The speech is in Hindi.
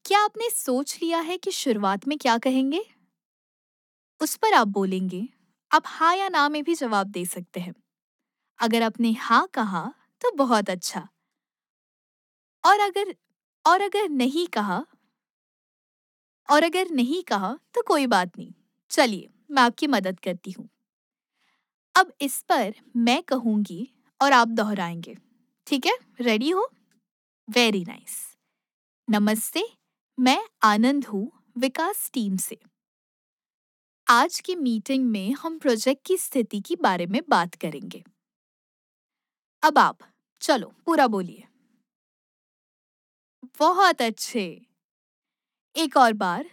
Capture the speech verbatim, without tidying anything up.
क्या आपने सोच लिया है कि शुरुआत में क्या कहेंगे? उस पर आप बोलेंगे। आप हाँ या ना में भी जवाब दे सकते हैं। अगर आपने हाँ कहा, तो बहुत अच्छा। और अगर और अगर नहीं कहा और अगर नहीं कहा, तो कोई बात नहीं। चलिए, मैं आपकी मदद करती हूँ। अब इस पर मैं कहूँगी और आप दोहराएंगे। ठीक है? रेडी हो? Very nice. नमस्ते, मैं आनंद हूँ, विकास टीम से। आज की मीटिंग में हम प्रोजेक्ट की स्थिति के बारे में बात करेंगे। अब आप, चलो पूरा बोलिए। बहुत अच्छे। एक और बार,